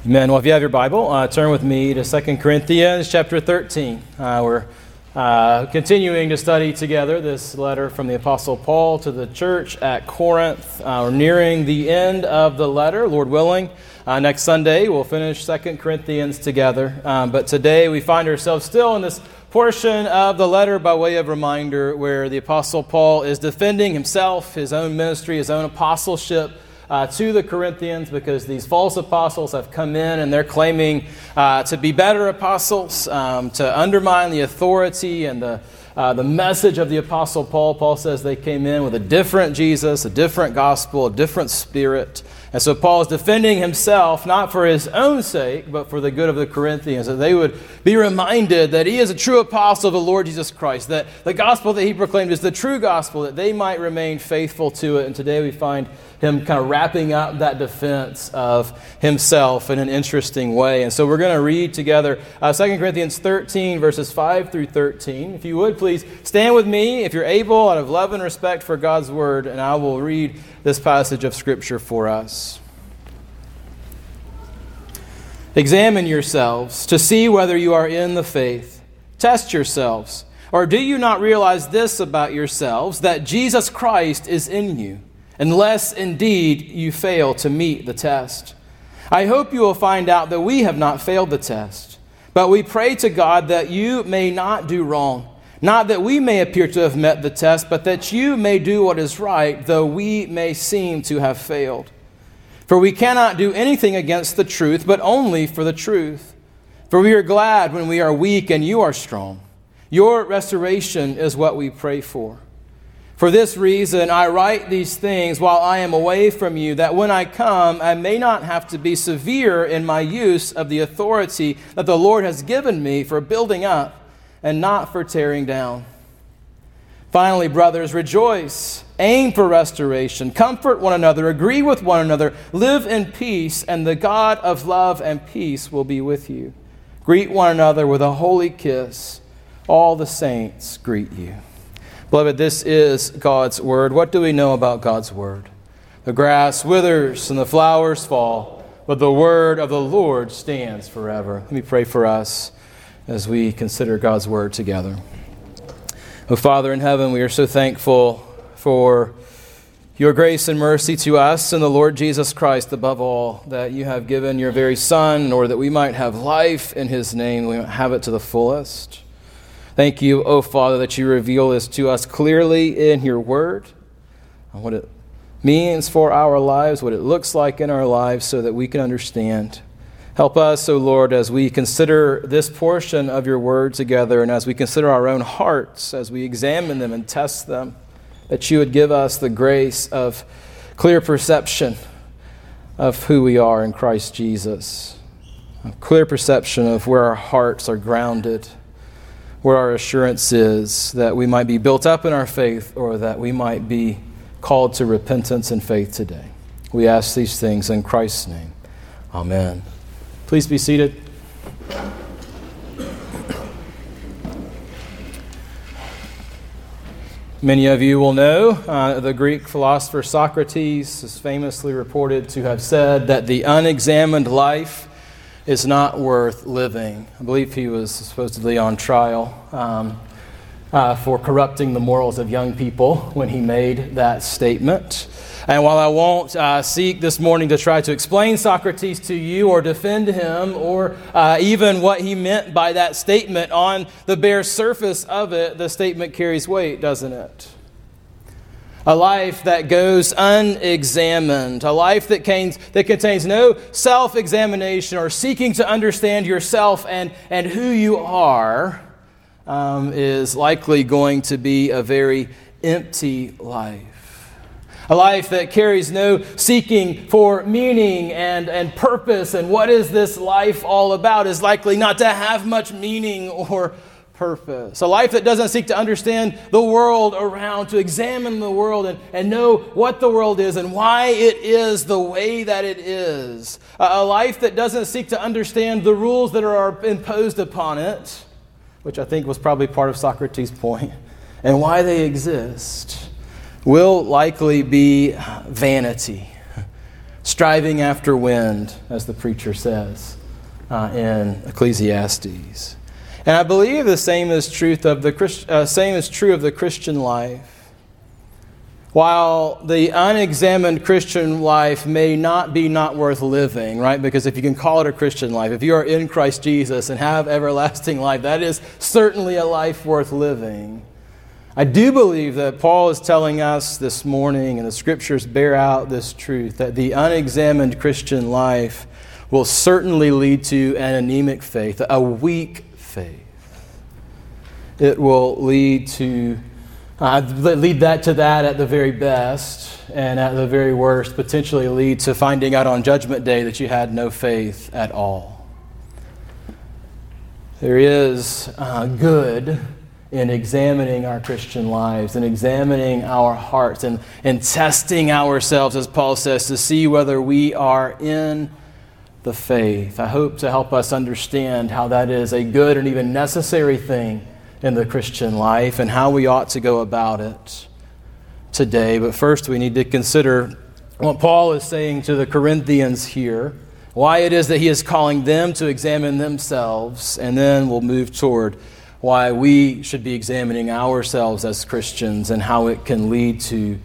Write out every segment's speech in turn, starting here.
Amen. Well, if you have your Bible, turn with me to 2 Corinthians chapter 13. We're continuing to study together this letter from the Apostle Paul to the church at Corinth. We're nearing the end of the letter, Lord willing. Next Sunday, we'll finish 2 Corinthians together. But today, we find ourselves still in this portion of the letter by way of reminder where the Apostle Paul is defending himself, his own ministry, his own apostleship, to the Corinthians, because these false apostles have come in and they're claiming to be better apostles, to undermine the authority and the message of the Apostle Paul. Paul says they came in with a different Jesus, a different gospel, a different spirit. And so Paul is defending himself, not for his own sake, but for the good of the Corinthians, that they would be reminded that he is a true apostle of the Lord Jesus Christ, that the gospel that he proclaimed is the true gospel, that they might remain faithful to it. And today we find him kind of wrapping up that defense of himself in an interesting way. And so we're going to read together 2 Corinthians 13, verses 5 through 13. If you would, please stand with me, if you're able, out of love and respect for God's word, and I will read this passage of Scripture for us. Examine yourselves to see whether you are in the faith. Test yourselves. Or do you not realize this about yourselves, that Jesus Christ is in you, unless indeed you fail to meet the test? I hope you will find out that we have not failed the test. But we pray to God that you may not do wrong. Not that we may appear to have met the test, but that you may do what is right, though we may seem to have failed. For we cannot do anything against the truth, but only for the truth. For we are glad when we are weak and you are strong. Your restoration is what we pray for. For this reason, I write these things while I am away from you, that when I come, I may not have to be severe in my use of the authority that the Lord has given me for building up and not for tearing down. Finally, brothers, rejoice, aim for restoration, comfort one another, agree with one another, live in peace, and the God of love and peace will be with you. Greet one another with a holy kiss. All the saints greet you. Beloved, this is God's word. What do we know about God's word? The grass withers and the flowers fall, but the word of the Lord stands forever. Let me pray for us as we consider God's word together. Oh, Father in heaven, we are so thankful for your grace and mercy to us and the Lord Jesus Christ above all, that you have given your very Son in order that we might have life in his name, we might have it to the fullest. Thank you, oh Father, that you reveal this to us clearly in your word, what it means for our lives, what it looks like in our lives, so that we can understand. Help us, O Lord, as we consider this portion of your word together, and as we consider our own hearts, as we examine them and test them, that you would give us the grace of clear perception of who we are in Christ Jesus, a clear perception of where our hearts are grounded, where our assurance is, that we might be built up in our faith, or that we might be called to repentance and faith today. We ask these things in Christ's name. Amen. Please be seated. Many of you will know the Greek philosopher Socrates is famously reported to have said that the unexamined life is not worth living. I believe he was supposedly on trial for corrupting the morals of young people when he made that statement. And while I won't seek this morning to try to explain Socrates to you or defend him or even what he meant by that statement, on the bare surface of it, the statement carries weight, doesn't it? A life that goes unexamined, a life that contains no self-examination or seeking to understand yourself and who you are, is likely going to be a very empty life. A life that carries no seeking for meaning and purpose, and what is this life all about, is likely not to have much meaning or purpose. A life that doesn't seek to understand the world around, to examine the world and know what the world is and why it is the way that it is. A life that doesn't seek to understand the rules that are imposed upon it, which I think was probably part of Socrates' point, and why they exist, will likely be vanity, striving after wind, as the preacher says in Ecclesiastes. And I believe the same is true of the Christian life. While the unexamined Christian life may not be not worth living, right? Because if you can call it a Christian life, if you are in Christ Jesus and have everlasting life, that is certainly a life worth living. I do believe that Paul is telling us this morning, and the Scriptures bear out this truth, that the unexamined Christian life will certainly lead to an anemic faith, a weak faith. It will lead to that at the very best, and at the very worst, potentially lead to finding out on Judgment Day that you had no faith at all. There is good in examining our Christian lives and examining our hearts and testing ourselves, as Paul says, to see whether we are in the faith. I hope to help us understand how that is a good and even necessary thing in the Christian life and how we ought to go about it today. But first we need to consider what Paul is saying to the Corinthians here, why it is that he is calling them to examine themselves, and then we'll move toward why we should be examining ourselves as Christians and how it can lead to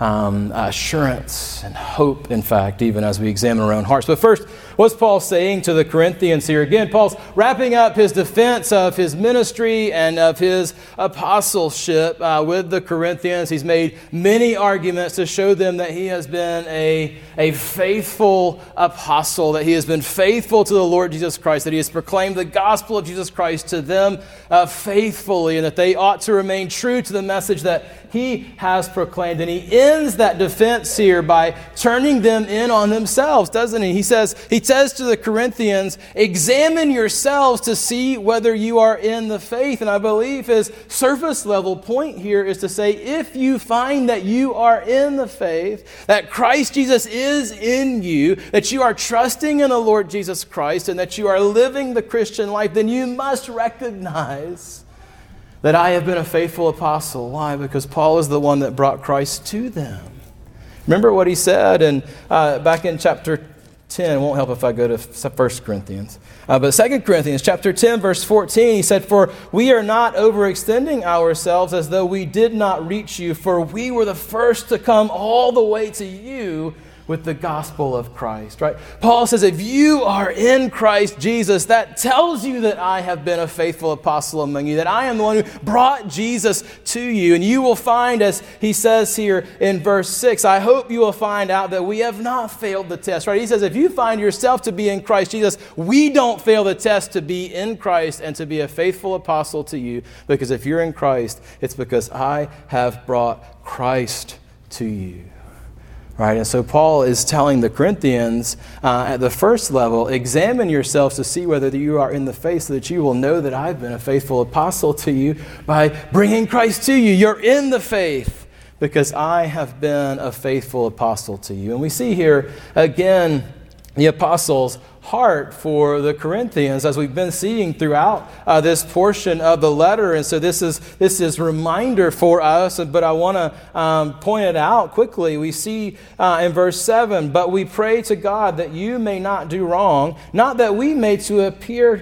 assurance and hope, in fact, even as we examine our own hearts. But first, what's Paul saying to the Corinthians here? Again, Paul's wrapping up his defense of his ministry and of his apostleship with the Corinthians. He's made many arguments to show them that he has been a faithful apostle, that he has been faithful to the Lord Jesus Christ, that he has proclaimed the gospel of Jesus Christ to them faithfully, and that they ought to remain true to the message that he has proclaimed. And he ends that defense here by turning them in on themselves, doesn't he? He says to the Corinthians, examine yourselves to see whether you are in the faith. And I believe his surface level point here is to say, if you find that you are in the faith, that Christ Jesus is in you, that you are trusting in the Lord Jesus Christ, and that you are living the Christian life, then you must recognize that I have been a faithful apostle. Why? Because Paul is the one that brought Christ to them. Remember what he said back in chapter 10. It won't help if I go to 1 Corinthians. But 2 Corinthians chapter 10, verse 14, he said, "For we are not overextending ourselves as though we did not reach you, for we were the first to come all the way to you with the gospel of Christ," right? Paul says, if you are in Christ Jesus, that tells you that I have been a faithful apostle among you, that I am the one who brought Jesus to you. And you will find, as he says here in verse 6, I hope you will find out that we have not failed the test, right? He says, if you find yourself to be in Christ Jesus, we don't fail the test to be in Christ and to be a faithful apostle to you, because if you're in Christ, it's because I have brought Christ to you. Right, and so Paul is telling the Corinthians at the first level, examine yourselves to see whether you are in the faith, so that you will know that I've been a faithful apostle to you by bringing Christ to you. You're in the faith because I have been a faithful apostle to you. And we see here again the apostle's heart for the Corinthians, as we've been seeing throughout this portion of the letter. And so this is reminder for us, but I want to point it out quickly. We see in verse 7, but we pray to God that you may not do wrong, not that we may appear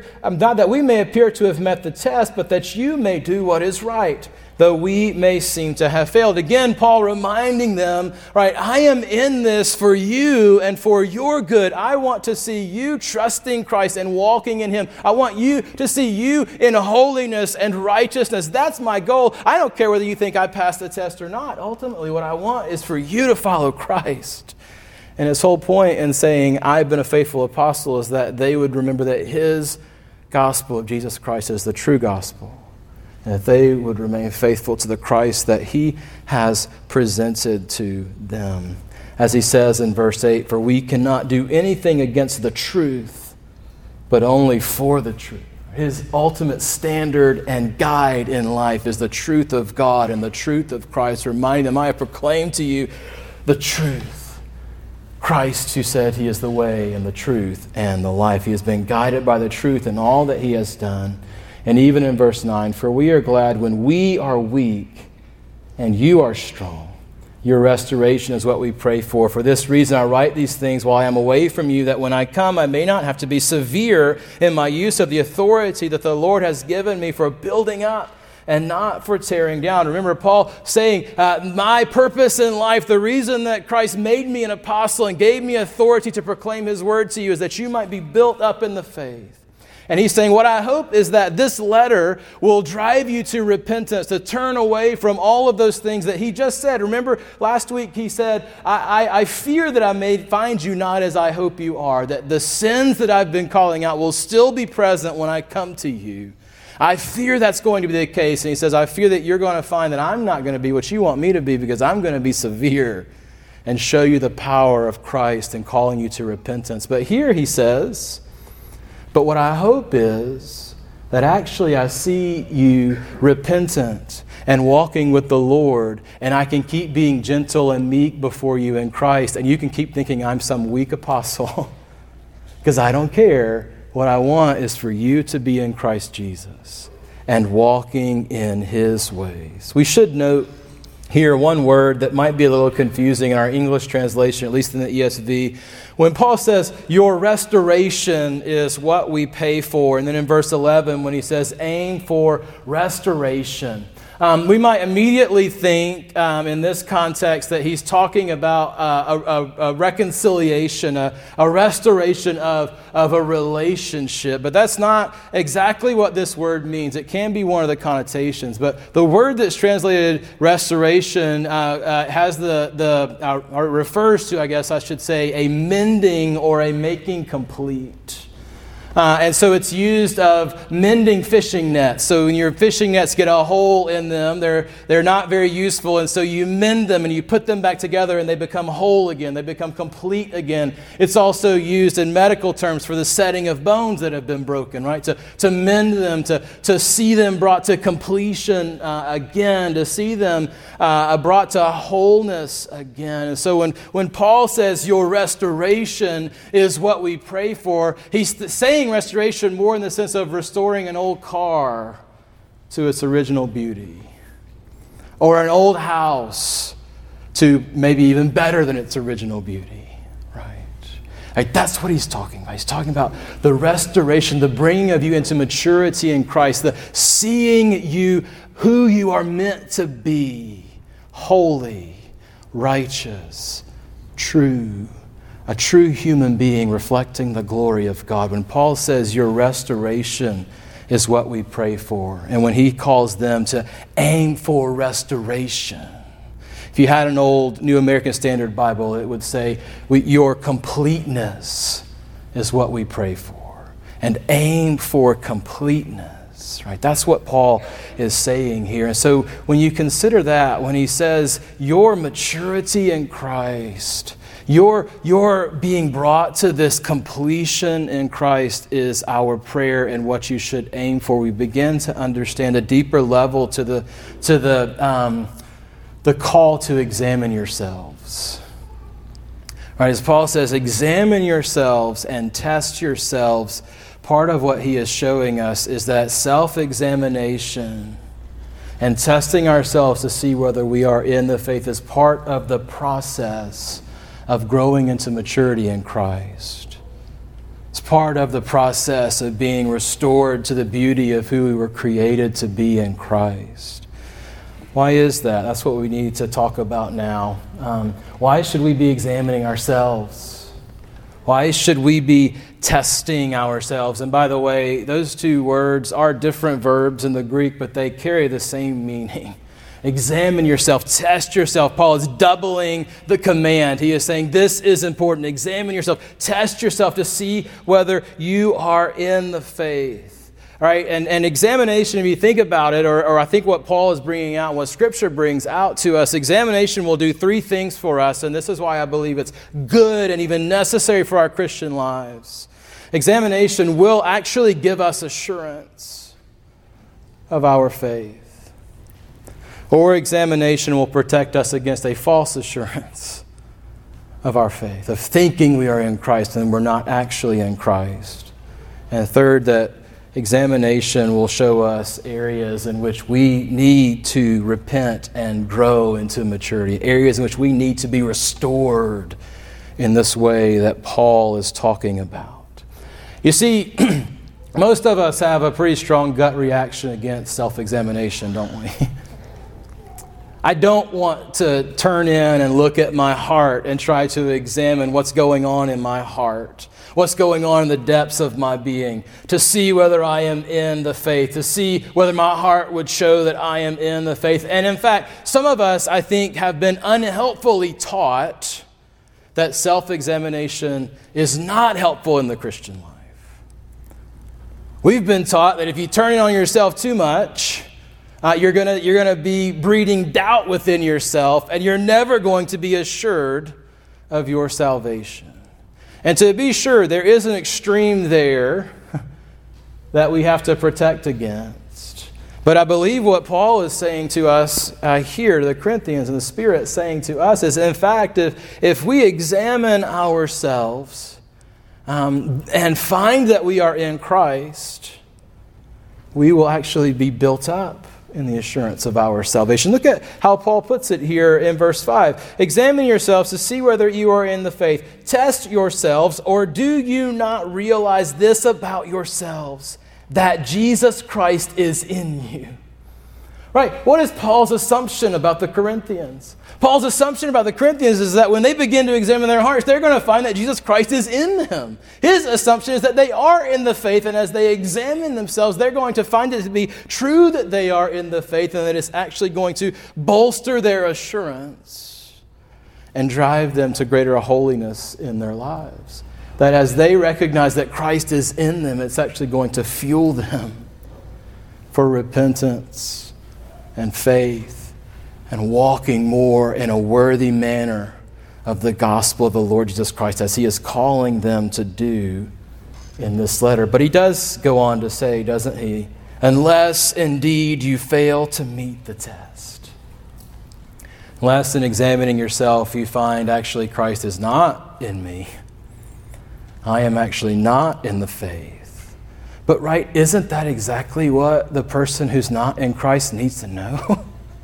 to have met the test, but that you may do what is right, though we may seem to have failed. Again, Paul reminding them, right, I am in this for you and for your good. I want to see you trusting Christ and walking in Him. I want you to see you in holiness and righteousness. That's my goal. I don't care whether you think I passed the test or not. Ultimately, what I want is for you to follow Christ. And his whole point in saying, I've been a faithful apostle, is that they would remember that his gospel of Jesus Christ is the true gospel. And that they would remain faithful to the Christ that he has presented to them. As he says in verse 8, for we cannot do anything against the truth, but only for the truth. His ultimate standard and guide in life is the truth of God and the truth of Christ. Remind them, I have proclaimed to you the truth. Christ, who said he is the way and the truth and the life. He has been guided by the truth in all that he has done. And even in verse 9, for we are glad when we are weak and you are strong. Your restoration is what we pray for. For this reason, I write these things while I am away from you, that when I come, I may not have to be severe in my use of the authority that the Lord has given me for building up and not for tearing down. Remember Paul saying, my purpose in life, the reason that Christ made me an apostle and gave me authority to proclaim his word to you is that you might be built up in the faith. And he's saying, what I hope is that this letter will drive you to repentance, to turn away from all of those things that he just said. Remember, last week he said, I fear that I may find you not as I hope you are, that the sins that I've been calling out will still be present when I come to you. I fear that's going to be the case. And he says, I fear that you're going to find that I'm not going to be what you want me to be, because I'm going to be severe and show you the power of Christ and calling you to repentance. But here he says, but what I hope is that actually I see you repentant and walking with the Lord, and I can keep being gentle and meek before you in Christ, and you can keep thinking I'm some weak apostle because I don't care. What I want is for you to be in Christ Jesus and walking in his ways. We should note here one word that might be a little confusing in our English translation, at least in the ESV. When Paul says, your restoration is what we pay for, and then in verse 11 when he says, aim for restoration, we might immediately think in this context that he's talking about a reconciliation, a restoration of a relationship. But that's not exactly what this word means. It can be one of the connotations. But the word that's translated restoration has or refers to, I guess I should say, a mending or a making complete. And so it's used of mending fishing nets. So when your fishing nets get a hole in them, they're not very useful. And so you mend them and you put them back together and they become whole again. They become complete again. It's also used in medical terms for the setting of bones that have been broken, right? To mend them, to see them brought to completion again, to see them brought to wholeness again. And so when Paul says your restoration is what we pray for, he's saying restoration more in the sense of restoring an old car to its original beauty, or an old house to maybe even better than its original beauty, right? Like that's what he's talking about. He's talking about the restoration, the bringing of you into maturity in Christ, the seeing you who you are meant to be, holy, righteous, true, a true human being reflecting the glory of God. When Paul says your restoration is what we pray for, and when he calls them to aim for restoration, if you had an old New American Standard Bible, it would say your completeness is what we pray for, and aim for completeness, right? That's what Paul is saying here. And so when you consider that, when he says your maturity in Christ, Your being brought to this completion in Christ is our prayer and what you should aim for. We begin to understand a deeper level to the call to examine yourselves. Right, as Paul says, examine yourselves and test yourselves. Part of what he is showing us is that self-examination and testing ourselves to see whether we are in the faith is part of the process of growing into maturity in Christ. It's part of the process of being restored to the beauty of who we were created to be in Christ. Why is that? That's what we need to talk about now. Why should we be examining ourselves? Why should we be testing ourselves? And by the way, those two words are different verbs in the Greek, but they carry the same meaning. Examine yourself, test yourself. Paul is doubling the command. He is saying this is important. Examine yourself, test yourself to see whether you are in the faith. All right, and examination, if you think about it, or I think what Paul is bringing out, what Scripture brings out to us, examination will do three things for us, and this is why I believe it's good and even necessary for our Christian lives. Examination will actually give us assurance of our faith. Or examination will protect us against a false assurance of our faith, of thinking we are in Christ and we're not actually in Christ. And third, that examination will show us areas in which we need to repent and grow into maturity, areas in which we need to be restored in this way that Paul is talking about. You see, most of us have a pretty strong gut reaction against self-examination, don't we? I don't want to turn in and look at my heart and try to examine what's going on in my heart, what's going on in the depths of my being, to see whether I am in the faith, to see whether my heart would show that I am in the faith. And in fact, some of us, I think, have been unhelpfully taught that self-examination is not helpful in the Christian life. We've been taught that if you turn in on yourself too much, you're gonna be breeding doubt within yourself, and you're never going to be assured of your salvation. And to be sure, there is an extreme there that we have to protect against. But I believe what Paul is saying to us here, to the Corinthians, and the Spirit saying to us is, in fact, if we examine ourselves and find that we are in Christ, we will actually be built up in the assurance of our salvation. Look at how Paul puts it here in verse 5. Examine yourselves to see whether you are in the faith. Test yourselves, or do you not realize this about yourselves, that Jesus Christ is in you? Right? What is Paul's assumption about the Corinthians? Paul's assumption about the Corinthians is that when they begin to examine their hearts, they're going to find that Jesus Christ is in them. His assumption is that they are in the faith, and as they examine themselves, they're going to find it to be true that they are in the faith, and that it's actually going to bolster their assurance and drive them to greater holiness in their lives. That as they recognize that Christ is in them, it's actually going to fuel them for repentance and faith, and walking more in a worthy manner of the gospel of the Lord Jesus Christ, as he is calling them to do in this letter. But he does go on to say, doesn't he? Unless indeed you fail to meet the test. Unless in examining yourself you find actually Christ is not in me. I am actually not in the faith. But right, isn't that exactly what the person who's not in Christ needs to know?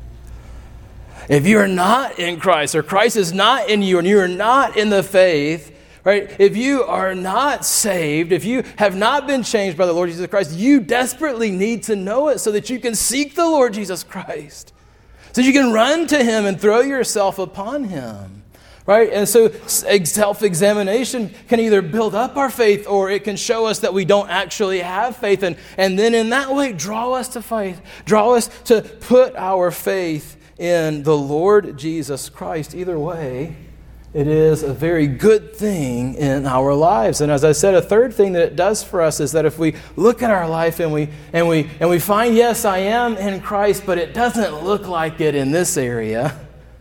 If you're not in Christ, or Christ is not in you, and you are not in the faith, right? If you are not saved, if you have not been changed by the Lord Jesus Christ, you desperately need to know it so that you can seek the Lord Jesus Christ, so you can run to him and throw yourself upon him. Right? And so self-examination can either build up our faith, or it can show us that we don't actually have faith. And then in that way, draw us to faith. Draw us to put our faith in the Lord Jesus Christ. Either way, it is a very good thing in our lives. And as I said, a third thing that it does for us is that if we look at our life and we find, yes, I am in Christ, but it doesn't look like it in this area,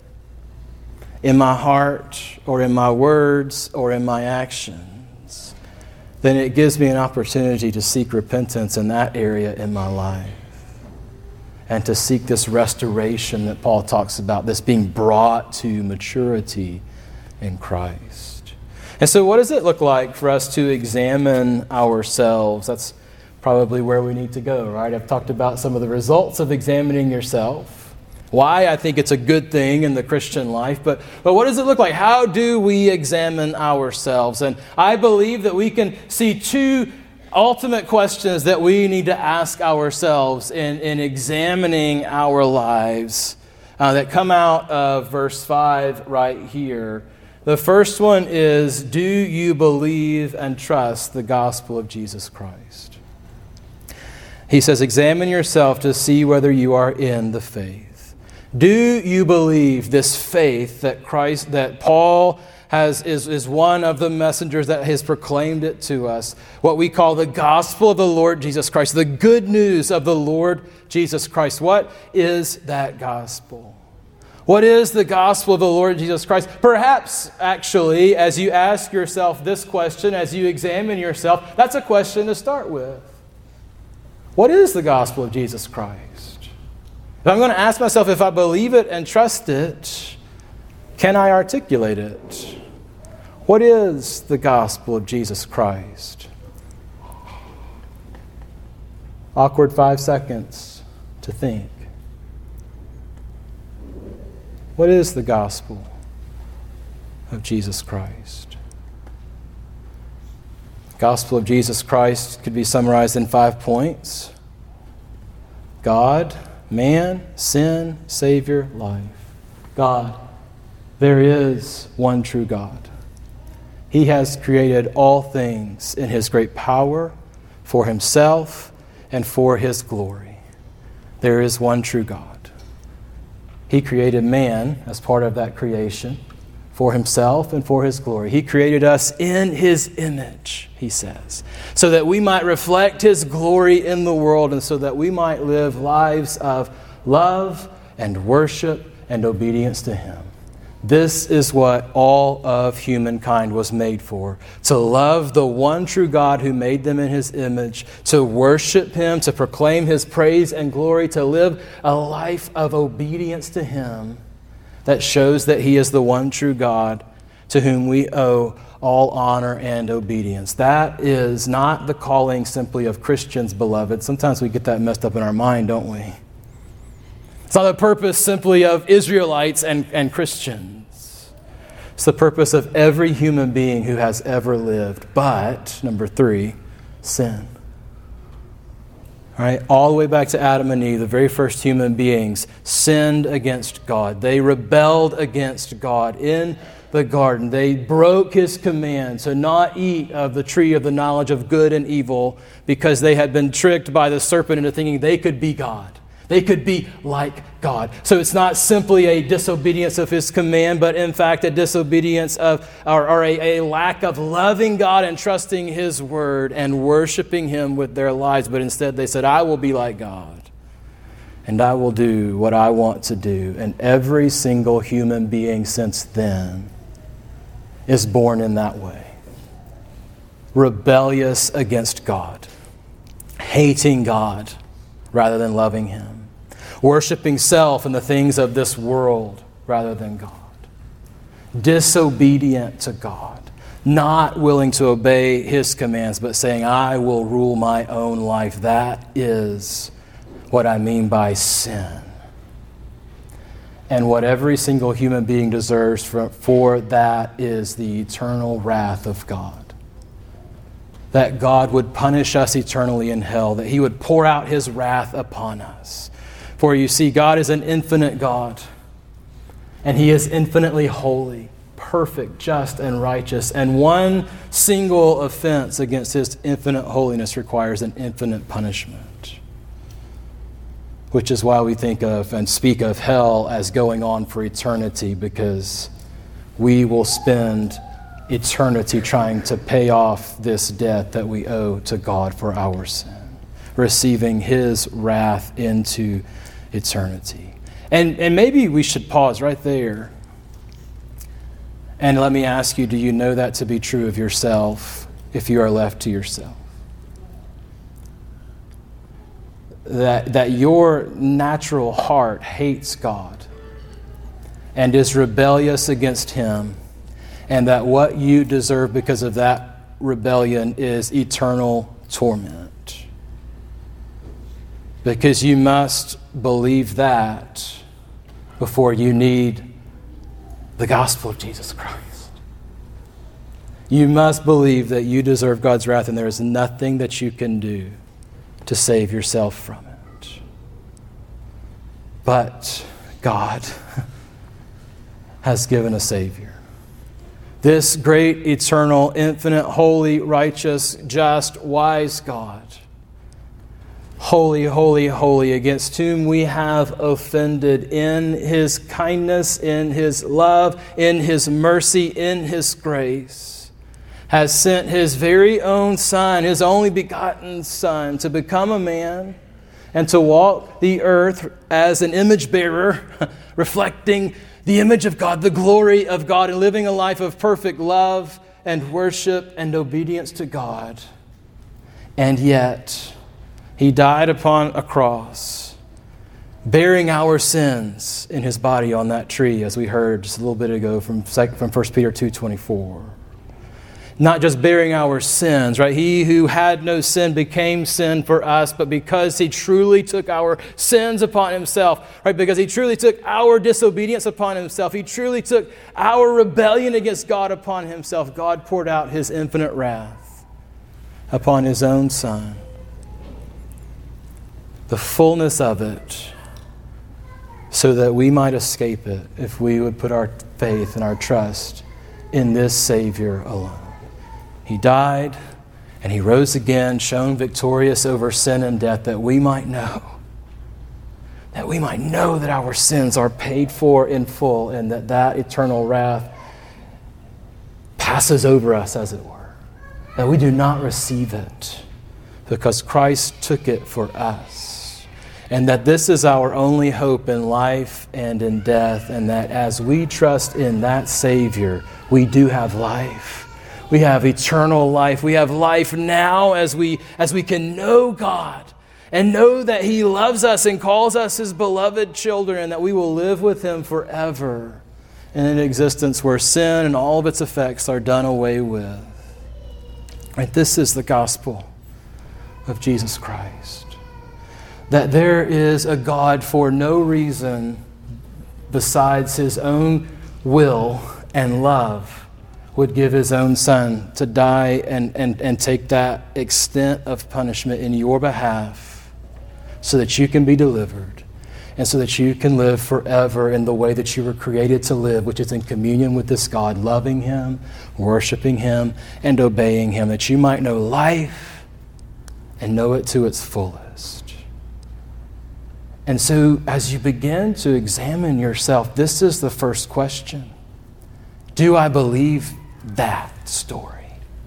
in my heart, or in my words, or in my actions, then it gives me an opportunity to seek repentance in that area in my life, and to seek this restoration that Paul talks about, this being brought to maturity in Christ. And so what does it look like for us to examine ourselves? That's probably where we need to go, right? I've talked about some of the results of examining yourself, why I think it's a good thing in the Christian life, but what does it look like? How do we examine ourselves? And I believe that we can see two ultimate questions that we need to ask ourselves in examining our lives that come out of verse 5 right here. The first one is, do you believe and trust the gospel of Jesus Christ? He says, examine yourself to see whether you are in the faith. Do you believe this faith that Christ, that Paul is one of the messengers that has proclaimed it to us, what we call the gospel of the Lord Jesus Christ, the good news of the Lord Jesus Christ? What is that gospel? What is the gospel of the Lord Jesus Christ? Perhaps, actually, as you ask yourself this question, as you examine yourself, that's a question to start with. What is the gospel of Jesus Christ? If I'm going to ask myself if I believe it and trust it, can I articulate it? What is the gospel of Jesus Christ? Awkward 5 seconds to think. What is the gospel of Jesus Christ? The gospel of Jesus Christ could be summarized in 5 points. God, man, sin, Savior, life. God, there is one true God. He has created all things in His great power for Himself and for His glory. There is one true God. He created man as part of that creation for Himself and for His glory. He created us in His image, He says, so that we might reflect His glory in the world and so that we might live lives of love and worship and obedience to Him. This is what all of humankind was made for. To love the one true God who made them in His image, to worship Him, to proclaim His praise and glory, to live a life of obedience to Him that shows that He is the one true God to whom we owe all honor and obedience. That is not the calling simply of Christians, beloved. Sometimes we get that messed up in our mind, don't we? It's not the purpose simply of Israelites and Christians. It's the purpose of every human being who has ever lived. But, number 3, sin. All right, all the way back to Adam and Eve, the very first human beings sinned against God. They rebelled against God in the garden. They broke His command to not eat of the tree of the knowledge of good and evil because they had been tricked by the serpent into thinking they could be God. They could be like God. So it's not simply a disobedience of His command, but in fact a disobedience of, or a lack of loving God and trusting His word and worshiping Him with their lives. But instead they said, I will be like God and I will do what I want to do. And every single human being since then is born in that way. Rebellious against God. Hating God rather than loving Him. Worshipping self and the things of this world rather than God. Disobedient to God. Not willing to obey His commands, but saying, I will rule my own life. That is what I mean by sin. And what every single human being deserves for that is the eternal wrath of God. That God would punish us eternally in hell, that He would pour out His wrath upon us. For you see, God is an infinite God, and He is infinitely holy, perfect, just, and righteous. And one single offense against His infinite holiness requires an infinite punishment. Which is why we think of and speak of hell as going on for eternity, because we will spend eternity trying to pay off this debt that we owe to God for our sin, receiving His wrath into eternity. And maybe we should pause right there and let me ask you, do you know that to be true of yourself if you are left to yourself? That your natural heart hates God and is rebellious against Him, and that what you deserve because of that rebellion is eternal torment. Because you must believe that before you need the gospel of Jesus Christ. You must believe that you deserve God's wrath and there is nothing that you can do to save yourself from it. But God has given a Savior. This great, eternal, infinite, holy, righteous, just, wise God. Holy, holy, holy, against whom we have offended in His kindness, in His love, in His mercy, in His grace, has sent His very own Son, His only begotten Son, to become a man and to walk the earth as an image bearer, reflecting the image of God, the glory of God, and living a life of perfect love and worship and obedience to God. And yet, He died upon a cross, bearing our sins in His body on that tree, as we heard just a little bit ago from 1 Peter 2:24. not just bearing our sins, right? He who had no sin became sin for us, but because he truly took our sins upon himself, right? Because he truly took our disobedience upon himself, he truly took our rebellion against God upon himself, God poured out his infinite wrath upon his own Son. The fullness of it, so that we might escape it if we would put our faith and our trust in this Savior alone. He died and he rose again, shown victorious over sin and death, that we might know that our sins are paid for in full, and that eternal wrath passes over us, as it were. That we do not receive it because Christ took it for us. And that this is our only hope in life and in death, and that as we trust in that Savior, we do have life. We have eternal life. We have life now as we can know God and know that he loves us and calls us his beloved children, and that we will live with him forever in an existence where sin and all of its effects are done away with. Right? This is the gospel of Jesus Christ. That there is a God for no reason besides his own will and love would give his own Son to die and take that extent of punishment in your behalf so that you can be delivered and so that you can live forever in the way that you were created to live, which is in communion with this God, loving him, worshiping him, and obeying him, that you might know life and know it to its fullest. And so as you begin to examine yourself, this is the first question. Do I believe that story?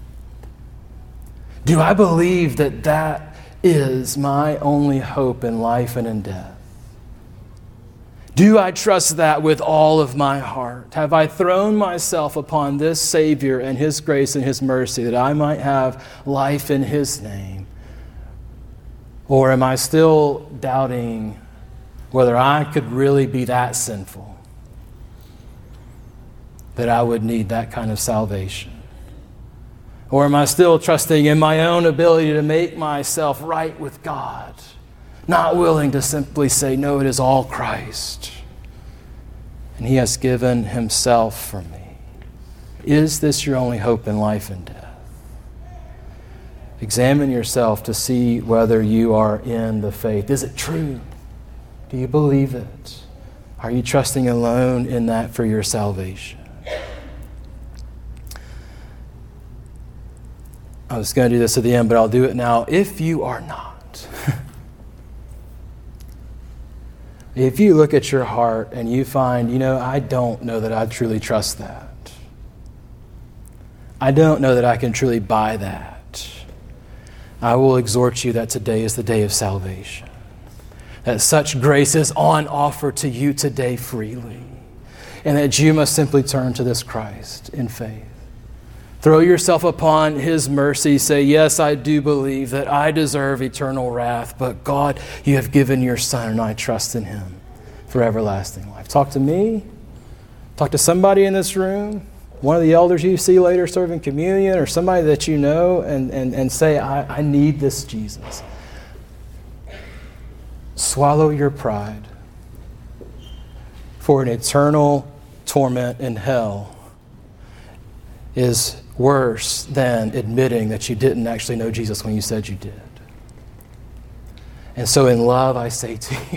Do I believe that that is my only hope in life and in death? Do I trust that with all of my heart? Have I thrown myself upon this Savior and his grace and his mercy that I might have life in his name? Or am I still doubting whether I could really be that sinful that I would need that kind of salvation? Or am I still trusting in my own ability to make myself right with God, not willing to simply say, no, it is all Christ, and he has given himself for me? Is this your only hope in life and death? Examine yourself to see whether you are in the faith. Is it true? Do you believe it? Are you trusting alone in that for your salvation? I was going to do this at the end, but I'll do it now. If you are not, if you look at your heart and you find, I don't know that I truly trust that. I don't know that I can truly buy that. I will exhort you that today is the day of salvation. That such grace is on offer to you today freely. And that you must simply turn to this Christ in faith. Throw yourself upon his mercy. Say, yes, I do believe that I deserve eternal wrath, but God, you have given your Son, and I trust in him for everlasting life. Talk to me. Talk to somebody in this room, one of the elders you see later serving communion, or somebody that you know, and say, I need this Jesus. Swallow your pride, for an eternal torment in hell is worse than admitting that you didn't actually know Jesus when you said you did. And so in love, I say to you,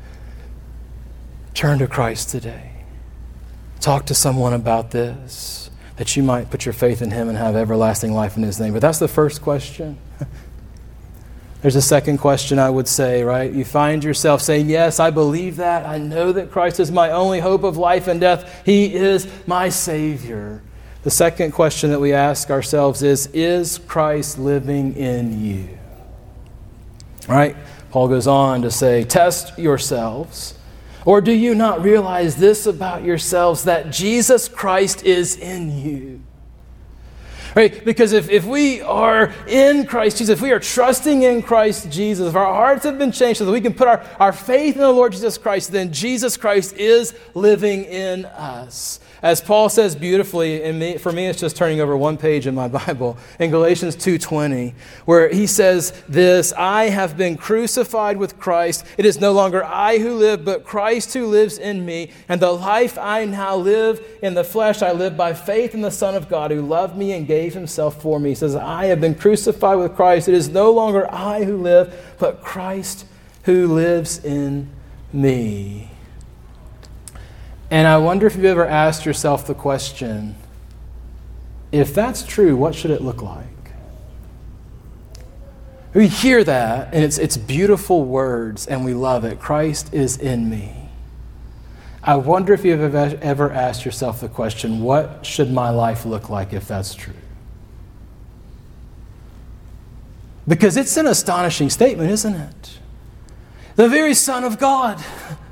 turn to Christ today. Talk to someone about this, that you might put your faith in him and have everlasting life in his name. But that's the first question. There's a second question, I would say, right? You find yourself saying, yes, I believe that. I know that Christ is my only hope of life and death. He is my Savior. The second question that we ask ourselves is Christ living in you? Right? Paul goes on to say, test yourselves. Or do you not realize this about yourselves, that Jesus Christ is in you? Right? Because if we are in Christ Jesus, if we are trusting in Christ Jesus, if our hearts have been changed so that we can put our faith in the Lord Jesus Christ, then Jesus Christ is living in us. As Paul says beautifully, and for me it's just turning over one page in my Bible, in Galatians 2:20, where he says this, I have been crucified with Christ. It is no longer I who live, but Christ who lives in me. And the life I now live in the flesh, I live by faith in the Son of God who loved me and gave himself for me. He says, I have been crucified with Christ. It is no longer I who live, but Christ who lives in me. And I wonder if you've ever asked yourself the question, if that's true, what should it look like? We hear that, and it's beautiful words, and we love it. Christ is in me. I wonder if you've ever asked yourself the question, what should my life look like if that's true? Because it's an astonishing statement, isn't it? The very Son of God,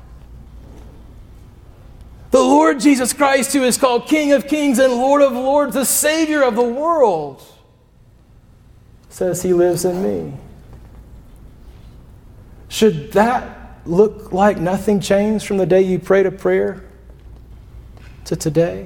the Lord Jesus Christ, who is called King of Kings and Lord of Lords, the Savior of the world, says he lives in me. Should that look like nothing changed from the day you prayed a prayer to today?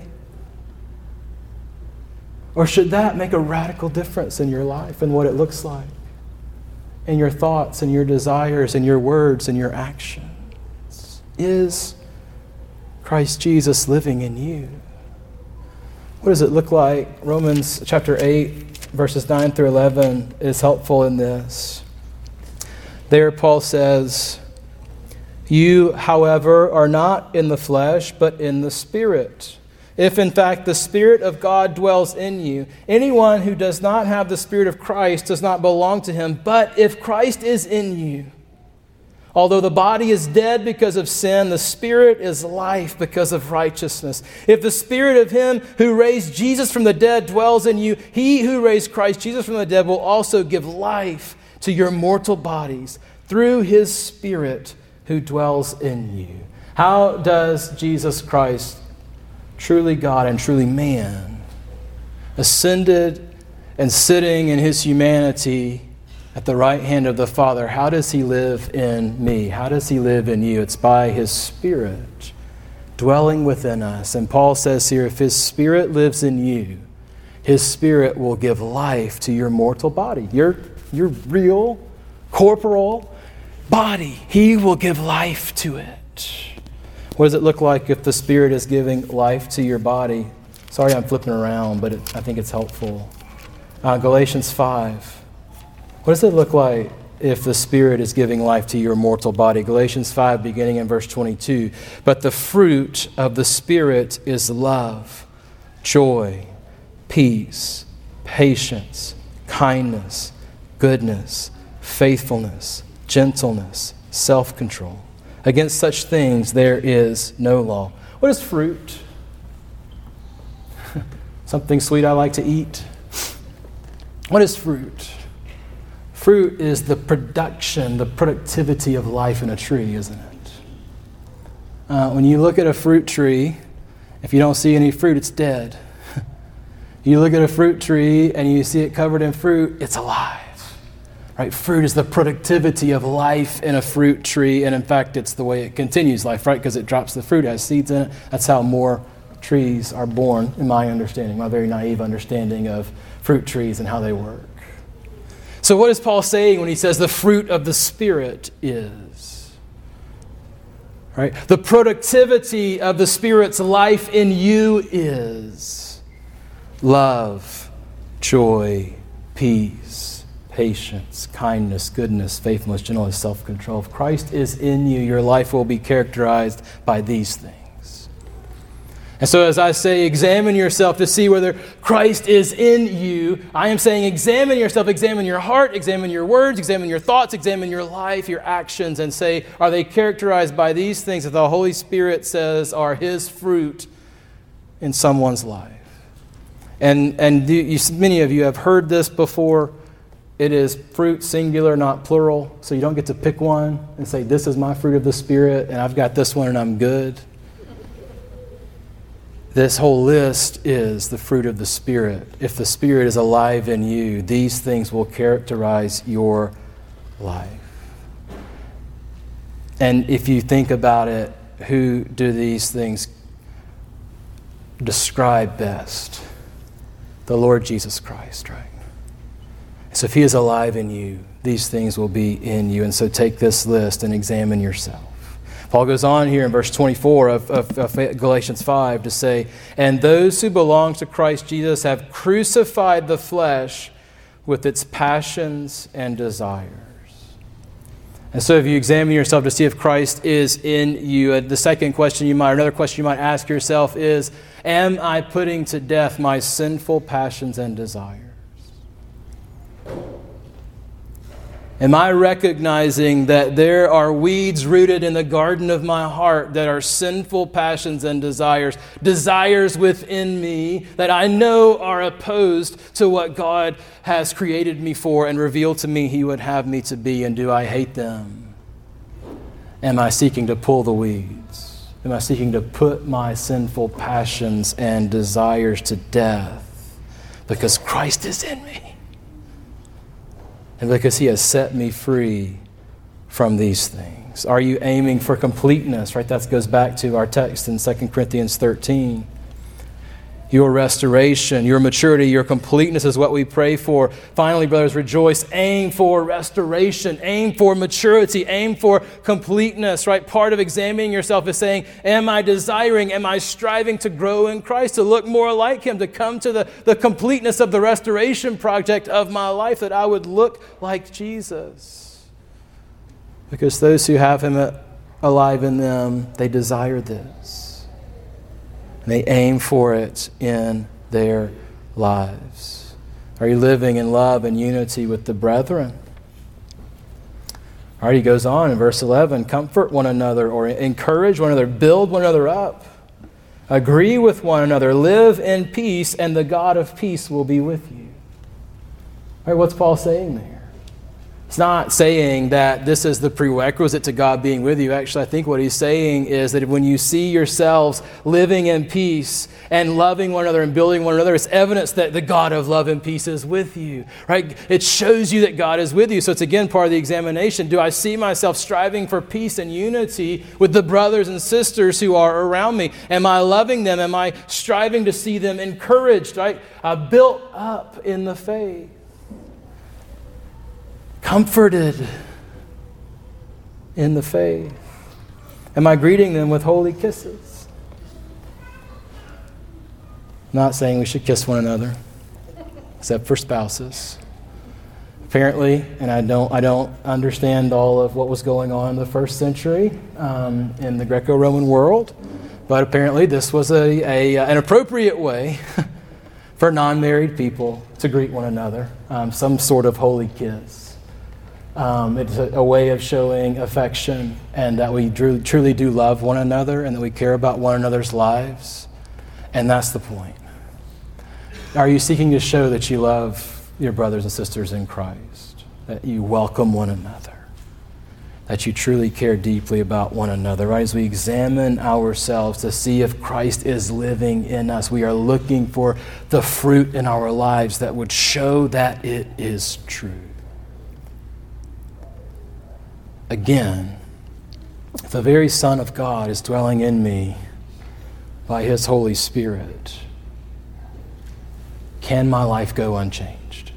Or should that make a radical difference in your life and what it looks like, in your thoughts and your desires and your words and your actions? Is Christ Jesus living in you? What does it look like? Romans chapter 8, verses 9 through 11 is helpful in this. There Paul says, you, however, are not in the flesh, but in the Spirit. If in fact the Spirit of God dwells in you, anyone who does not have the Spirit of Christ does not belong to him. But if Christ is in you, although the body is dead because of sin, the Spirit is life because of righteousness. If the Spirit of him who raised Jesus from the dead dwells in you, he who raised Christ Jesus from the dead will also give life to your mortal bodies through his Spirit who dwells in you. How does Jesus Christ, truly God and truly man, ascended and sitting in his humanity at the right hand of the Father, how does he live in me? How does he live in you? It's by his Spirit dwelling within us. And Paul says here, if his Spirit lives in you, his Spirit will give life to your mortal body. Your real, corporal body. He will give life to it. What does it look like if the Spirit is giving life to your body? Sorry I'm flipping around, but I think it's helpful. Galatians 5. What does it look like if the Spirit is giving life to your mortal body? Galatians 5, beginning in verse 22. But the fruit of the Spirit is love, joy, peace, patience, kindness, goodness, faithfulness, gentleness, self-control. Against such things there is no law. What is fruit? Something sweet I like to eat. What is fruit? Fruit is the production, the productivity of life in a tree, isn't it? When you look at a fruit tree, if you don't see any fruit, it's dead. You look at a fruit tree and you see it covered in fruit, it's alive. Right? Fruit is the productivity of life in a fruit tree, and in fact, it's the way it continues life, right? Because it drops the fruit, it has seeds in it. That's how more trees are born, in my understanding, my very naive understanding of fruit trees and how they work. So what is Paul saying when he says the fruit of the Spirit is? Right? The productivity of the Spirit's life in you is love, joy, peace, patience, kindness, goodness, faithfulness, gentleness, self-control. If Christ is in you, your life will be characterized by these things. And so as I say, examine yourself to see whether Christ is in you, I am saying examine yourself, examine your heart, examine your words, examine your thoughts, examine your life, your actions, and say, are they characterized by these things that the Holy Spirit says are his fruit in someone's life? And many of you have heard this before. It is fruit singular, not plural. So you don't get to pick one and say, this is my fruit of the Spirit, and I've got this one and I'm good. This whole list is the fruit of the Spirit. If the Spirit is alive in you, these things will characterize your life. And if you think about it, who do these things describe best? The Lord Jesus Christ, right? So if He is alive in you, these things will be in you. And so take this list and examine yourself. Paul goes on here in verse 24 of Galatians 5 to say, "And those who belong to Christ Jesus have crucified the flesh with its passions and desires." And so if you examine yourself to see if Christ is in you, the second question another question you might ask yourself is, am I putting to death my sinful passions and desires? Am I recognizing that there are weeds rooted in the garden of my heart that are sinful passions and desires, desires within me that I know are opposed to what God has created me for and revealed to me He would have me to be, and do I hate them? Am I seeking to pull the weeds? Am I seeking to put my sinful passions and desires to death because Christ is in me? And because He has set me free from these things. Are you aiming for completeness? Right, that goes back to our text in 2 Corinthians 13. Your restoration, your maturity, your completeness is what we pray for. Finally, brothers, rejoice. Aim for restoration. Aim for maturity. Aim for completeness. Right? Part of examining yourself is saying, am I striving to grow in Christ, to look more like Him, to come to the completeness of the restoration project of my life, that I would look like Jesus? Because those who have Him alive in them, they desire this. And they aim for it in their lives. Are you living in love and unity with the brethren? All right, he goes on in verse 11, comfort one another or encourage one another, build one another up, agree with one another, live in peace, and the God of peace will be with you. All right, what's Paul saying there? It's not saying that this is the prerequisite to God being with you. Actually, I think what he's saying is that when you see yourselves living in peace and loving one another and building one another, it's evidence that the God of love and peace is with you, right? It shows you that God is with you. So it's again part of the examination. Do I see myself striving for peace and unity with the brothers and sisters who are around me? Am I loving them? Am I striving to see them encouraged, right? Built up in the faith. Comforted in the faith. Am I greeting them with holy kisses? Not saying we should kiss one another, except for spouses. Apparently, and I don't understand all of what was going on in the first century in the Greco-Roman world, but apparently this was an appropriate way for non-married people to greet one another, some sort of holy kiss. It's a way of showing affection and that we truly do love one another and that we care about one another's lives. And that's the point. Are you seeking to show that you love your brothers and sisters in Christ? That you welcome one another? That you truly care deeply about one another? Right? As we examine ourselves to see if Christ is living in us, we are looking for the fruit in our lives that would show that it is true. Again, if the very Son of God is dwelling in me by His Holy Spirit, can my life go unchanged?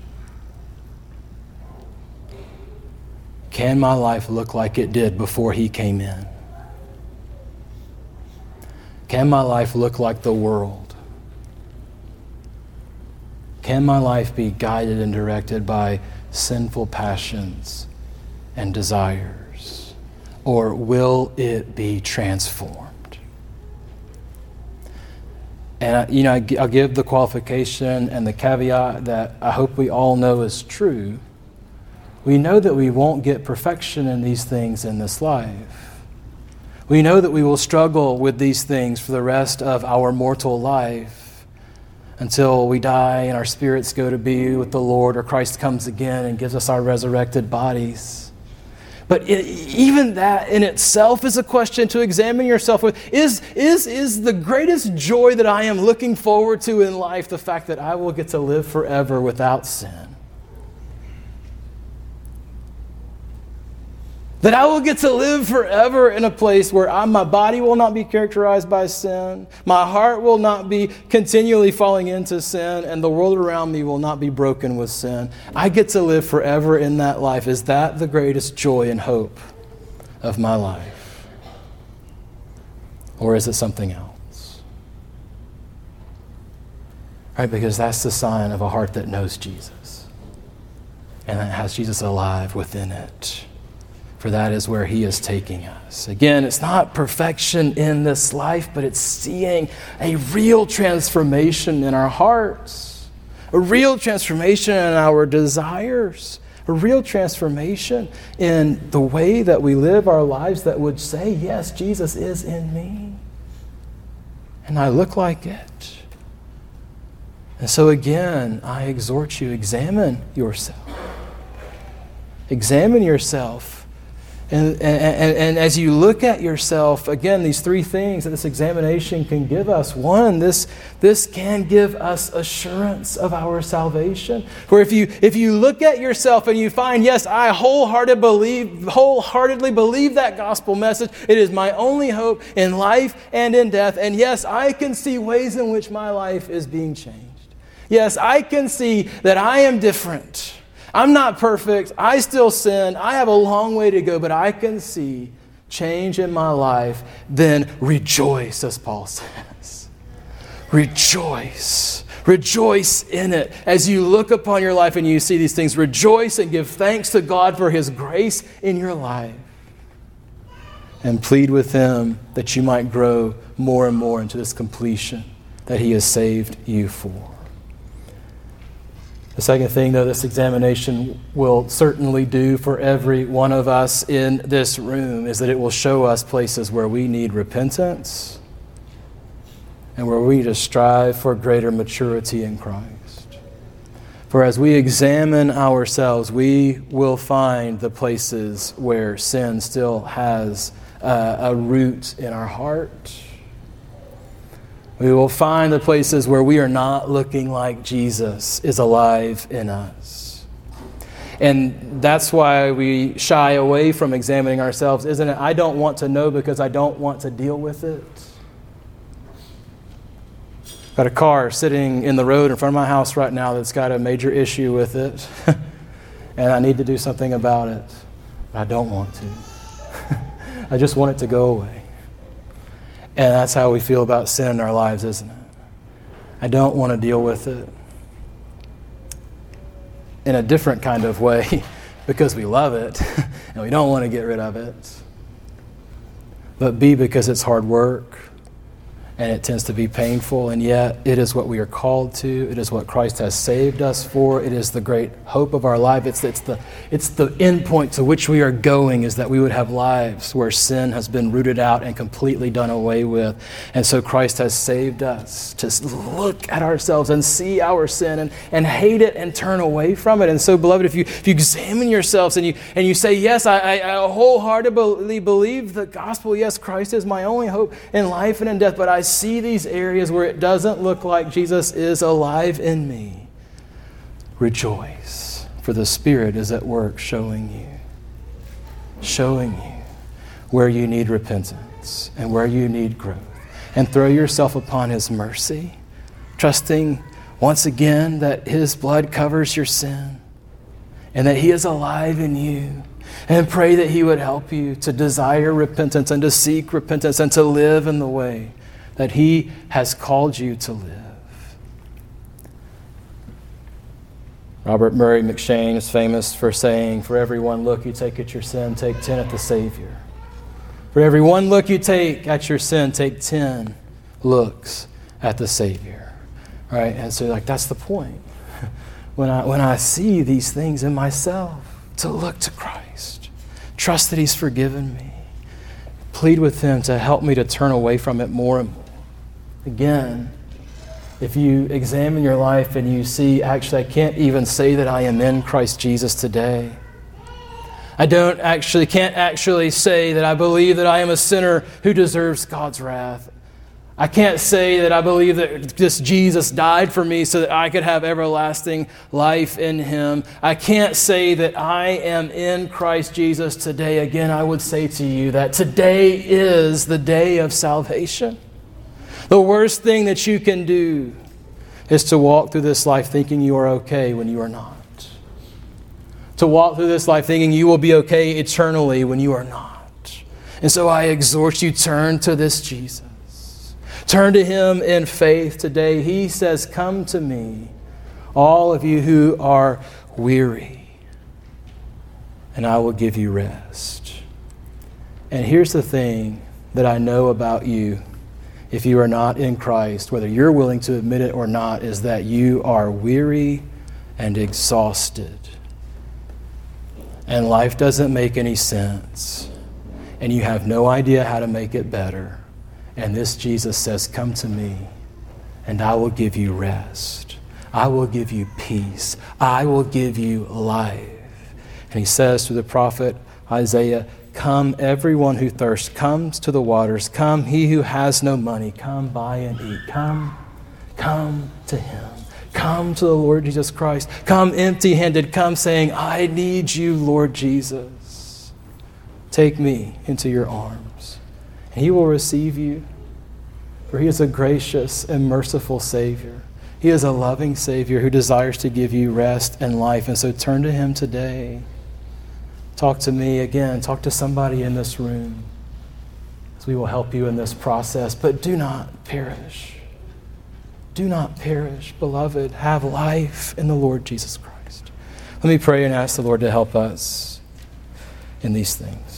Can my life look like it did before He came in? Can my life look like the world? Can my life be guided and directed by sinful passions and desires? Or will it be transformed? And I'll give the qualification and the caveat that I hope we all know is true. We know that we won't get perfection in these things in this life. We know that we will struggle with these things for the rest of our mortal life until we die and our spirits go to be with the Lord, or Christ comes again and gives us our resurrected bodies. But even that in itself is a question to examine yourself with. Is the greatest joy that I am looking forward to in life the fact that I will get to live forever without sin? That I will get to live forever in a place where my body will not be characterized by sin, my heart will not be continually falling into sin, and the world around me will not be broken with sin. I get to live forever in that life. Is that the greatest joy and hope of my life? Or is it something else? Right? Because that's the sign of a heart that knows Jesus and that has Jesus alive within it. For that is where He is taking us. Again, it's not perfection in this life, but it's seeing a real transformation in our hearts, a real transformation in our desires, a real transformation in the way that we live our lives that would say, yes, Jesus is in me, and I look like it. And so again, I exhort you, examine yourself. Examine yourself. And as you look at yourself, again, these three things that this examination can give us. One, this can give us assurance of our salvation. For if you look at yourself and you find, yes, I wholeheartedly believe that gospel message. It is my only hope in life and in death. And yes, I can see ways in which my life is being changed. Yes, I can see that I am different. I'm not perfect. I still sin. I have a long way to go, but I can see change in my life. Then rejoice, as Paul says. Rejoice. Rejoice in it. As you look upon your life and you see these things, rejoice and give thanks to God for His grace in your life. And plead with Him that you might grow more and more into this completion that He has saved you for. The second thing, though, this examination will certainly do for every one of us in this room is that it will show us places where we need repentance and where we need to strive for greater maturity in Christ. For as we examine ourselves, we will find the places where sin still has a root in our heart. We will find the places where we are not looking like Jesus is alive in us. And that's why we shy away from examining ourselves, isn't it? I don't want to know because I don't want to deal with it. Got a car sitting in the road in front of my house right now that's got a major issue with it. And I need to do something about it. But I don't want to. I just want it to go away. And that's how we feel about sin in our lives, isn't it? I don't want to deal with it in a different kind of way because we love it and we don't want to get rid of it. But B, because it's hard work and it tends to be painful, and yet it is what we are called to. It is what Christ has saved us for. It is the great hope of our life. It's the end point to which we are going, is that we would have lives where sin has been rooted out and completely done away with. And so Christ has saved us to look at ourselves and see our sin and hate it and turn away from it. And so, beloved, if you examine yourselves and you say, yes, I wholeheartedly believe the gospel. Yes, Christ is my only hope in life and in death, but I see these areas where it doesn't look like Jesus is alive in me. Rejoice, for the Spirit is at work showing you where you need repentance and where you need growth. And throw yourself upon His mercy, trusting once again that His blood covers your sin and that He is alive in you. And pray that He would help you to desire repentance and to seek repentance and to live in the way that He has called you to live. Robert Murray McCheyne is famous for saying, for every one look you take at your sin, take 10 at the Savior. For every one look you take at your sin, take 10 looks at the Savior. Right? And so that's the point. When I see these things in myself, to look to Christ, trust that He's forgiven me, plead with Him to help me to turn away from it more and more. Again, if you examine your life and you see, actually, I can't even say that I am in Christ Jesus today. can't actually say that I believe that I am a sinner who deserves God's wrath. I can't say that I believe that this Jesus died for me so that I could have everlasting life in him. I can't say that I am in Christ Jesus today. Again, I would say to you that today is the day of salvation. The worst thing that you can do is to walk through this life thinking you are okay when you are not. To walk through this life thinking you will be okay eternally when you are not. And so I exhort you, turn to this Jesus. Turn to him in faith today. He says, come to me, all of you who are weary, and I will give you rest. And here's the thing that I know about you, if you are not in Christ, whether you're willing to admit it or not, is that you are weary and exhausted. And life doesn't make any sense. And you have no idea how to make it better. And this Jesus says, come to me, and I will give you rest. I will give you peace. I will give you life. And he says to the prophet Isaiah, come, everyone who thirsts, comes to the waters. Come, he who has no money, come buy and eat. Come to him. Come to the Lord Jesus Christ. Come empty-handed. Come saying, I need you, Lord Jesus. Take me into your arms. And he will receive you, for he is a gracious and merciful Savior. He is a loving Savior who desires to give you rest and life. And so turn to him today. Talk to me again. Talk to somebody in this room, as we will help you in this process. But do not perish. Do not perish, beloved. Have life in the Lord Jesus Christ. Let me pray and ask the Lord to help us in these things.